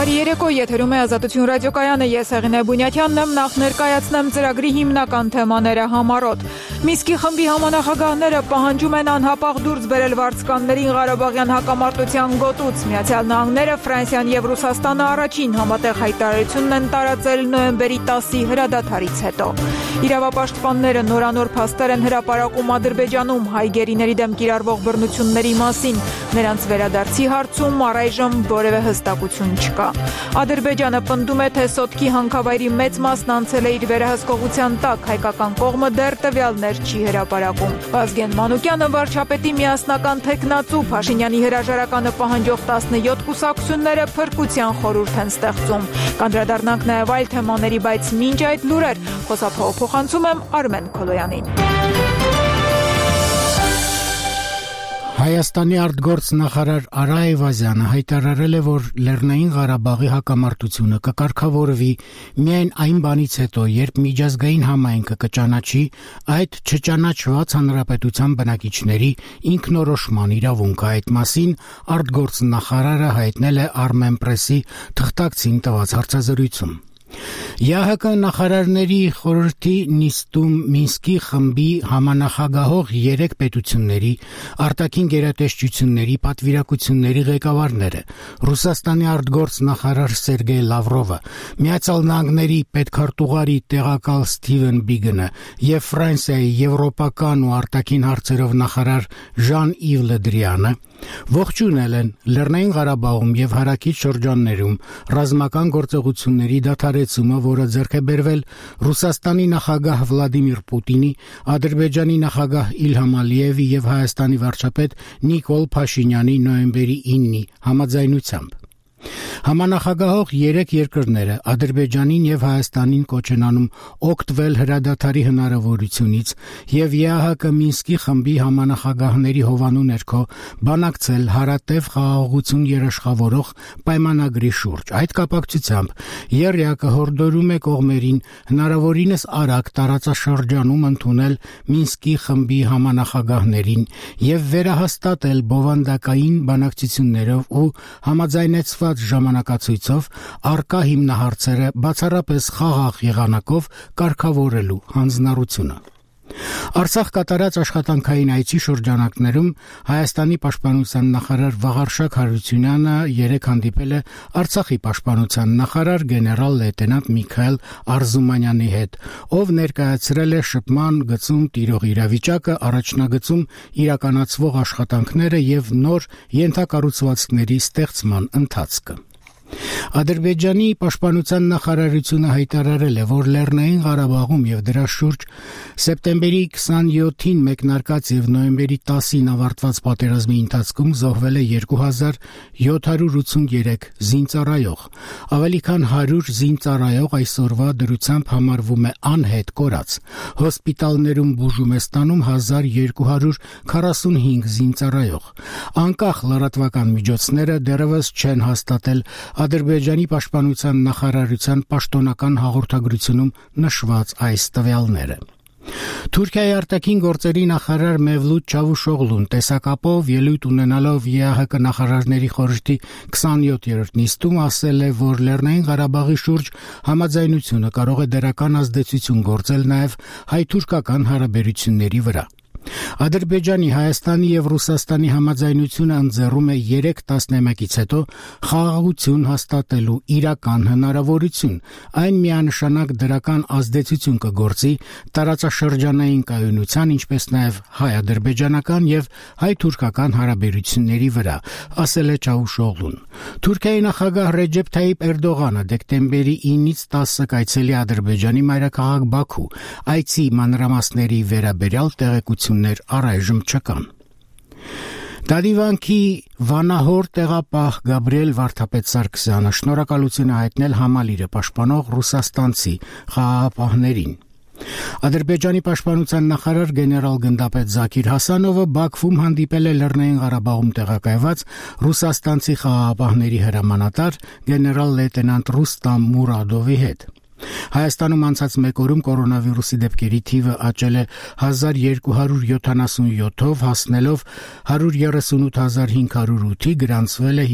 Բարի երեկո, եթերում է Ազատություն ռադիոկայանը, ես Հեղինե Բունյաթյանն եմ, նախ ներկայացնեմ ծրագրի հիմնական թեմաները համառոտ։ Մինսկի խմբի համանախագահները պահանջում են անհապաղ դուրս բերել վարձկաններին Ղարաբաղյան հակամարտության գոտուց։ Միացյալ Նահանգները, Ֆրանսիան եւ Ռուսաստանը առաջին համատեղ հայտարարությունն են տարածել նոյեմբերի 10-ի հրադադարից հետո։ Իրավապաշտպանները նորանոր փաստեր են հրապարակում Ադրբեջանում հայ գերիների դեմ կիրառվող բռնությունների մասին։ Նրանց վերադարձի հարցում առայժմ որևէ հստակություն չկա։ Ադրբեջանը պնդում է, թե Սոտքի հանքավայրի մեծ մասն անցել է իր վերահսկողության տակ, հայկական կողմը դեռ տվյալներ չի հրապարակում։ Վազգեն Մանուկյանը վարչապետի միասնական թեկնածու, Փաշինյանի հրաժարականը պահանջող 17 կուսակցությունները փրկության խորհուրդ են ստեղծում։ Կանդրադառնանք նաև այլ թեմաների, բայց մինչ այդ լուրեր, խոսափողը փոխանցում եմ Արմեն Քոլոյանին։ Հայաստանի արտգործնախարար Արա Այվազյանը հայտարարել է, որ Լեռնային Ղարաբաղի հակամարտությունը կկարգավորվի միայն այն բանից հետո, երբ միջազգային համայնքը կճանաչի այդ չճանաչված հանրապետության բնակիչների ինքնորոշման իրավունքը։ Այդ մասին արտգործնախարարը հայտնել է Armenpress-ի թղթակցին տված հարցազրույցում։ ԵԱՀԿ նախարարների խորհրդի նիստում Մինսկի խմբի համանախագահող 3 պետությունների արտաքին գերատեսչությունների պատվիրակությունների ղեկավարները, Ռուսաստանի արտգործնախարար Սերգեյ Լավրովը, Միացյալ Նահանգների պետքարտուղարի տեղակալ Սթիվեն Բիգենը եւ Ֆրանսիայի եվրոպական ու արտաքին հարցերով նախարար Ժան-Իվ Լը Դրիանը ողջունել են Լեռնային Ղարաբաղում եւ հարակից շրջաններում ռազմական գործողությունների դադարեցումը, որը ձեռք է բերվել Ռուսաստանի նախագահ Վլադիմիր Պուտինի, Ադրբեջանի նախագահ Իլհամ Ալիևի եւ Հայաստանի վարչապետ Նիկոլ Փաշինյանի նոյեմբերի 9-ի համաձայնությամբ։ Համանախագահող 3 երկրները Ադրբեջանին եւ Հայաստանին կոչ են անում օգտվել հրադադարի հնարավորությունից եւ ԵԱՀԿ Մինսկի խմբի համանախագահների հովանու ներքո բանակցել հարատև խաղաղություն երաշխավորող պայմանագրի շուրջ։ Այդ կապակցությամբ ԵՌԵԱԿ-ը հորդորում է կողմերին հնարավորինս արագ տարածաշրջանում ընդունել Մինսկի խմբի համանախագահներին եւ վերահաստատել բովանդակային բանակցություններով ու համաձայնեցված ժամանակացույցով արկա հիմնահարցերը բացառապես խաղաղ եղանակով կարգավորելու հանձնառությունը։ Արցախ կատարած աշխատանքային այցի շրջանակներում Հայաստանի պաշտպանության նախարար Վաղարշակ Հարությունյանը երեկ հանդիպել է Արցախի պաշտպանության նախարար գեներալ լեյտենանտ Միքայել Արզումանյանի հետ, ով ներկայացրել է շփման գծում տիրող իրավիճակը, առաջնագծում իրականացվող աշխատանքները եւ նոր ենթակառուցվածքների ստեղծման ընթացքը։ Ադրբեջանի պաշտպանության նախարարությունը հայտարարել է, որ Լեռնային Ղարաբաղում եւ դրա շուրջ սեպտեմբերի 27-ին մեկնարկած եւ նոյեմբերի 10-ին ավարտված պատերազմի ընթացքում զոհվել է 2783 զինծառայող։ Ավելի քան 100 զինծառայող այսօրվա դրությամբ համարվում է անհետ կորած։ Հոսպիտալներում բուժում է ստանում 1245 զինծառայող։ Անկախ լրատվական միջոցները դեռևս չեն հաստատել Ադրբեջանի պաշտպանության նախարարության պաշտոնական հաղորդագրությունում նշված այս տվյալները։ Թուրքիայի արտաքին գործերի նախարար Մևլութ Չավուշօղլուն տեսակապով ելույթ ունենալով ԵԱՀԿ նախարարների խորհրդի 27-րդ նիստում ասել է, որ Լեռնային Ղարաբաղի շուրջ համաձայնությունը կարող է դրական ազդեցություն գործել նաև հայ-թուրքական հարաբերությունների վրա։ Ադրբեջանի, Հայաստանի եւ Ռուսաստանի համաձայնությունը ընձեռում է 3 տասնամյակից հետո խաղաղություն հաստատելու իրական հնարավորություն։ Այն միանշանակ դրական ազդեցություն կգործի տարածաշրջանային կայունության, ինչպես նաեւ հայ-ադրբեջանական եւ հայ-թուրքական հարաբերությունների վրա, ասել է Չավուշօղլուն։ Թուրքիայի նախագահ Ռեջեփ Թայիփ Էրդողանը դեկտեմբերի 9-ից 10-ը կայցելի Ադրբեջանի մայրաքաղաք Բաքու։ Այցի մանրամասների վերաբերյալ տեղեկություններ առայժմ չկան։ Դադիվանքի վանահոր տեղապահ Գաբրիել Վարդապետ Սարգսյանը շնորհակալություն է հայտնել համալիրը պաշտպանող ռուսաստանցի խաղաղապահներին։ Ադրբեջանի պաշտպանության նախարար գեներալ գնդապետ Զաքիր Հասանովը Բաքվում հանդիպել է Լեռնային Ղարաբաղում տեղակայված ռուսաստանցի խաղաղապահների հրամանատար գեներալ լեյտենանտ Ռուստամ Մուրադովի հետ։ Հայաստանում անցած մեկ օրում կորոնավիրուսի դեպքերի թիվը աճել է 1277-ով, հասնելով 138508-ի, գրանցվել է